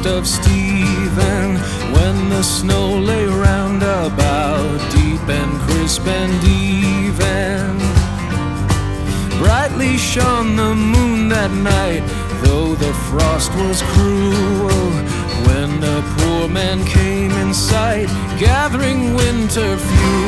feast of Stephen, when the snow lay round about, deep and crisp and even. Brightly shone the moon that night, though the frost was cruel, when the poor man came in sight, gathering winter fuel.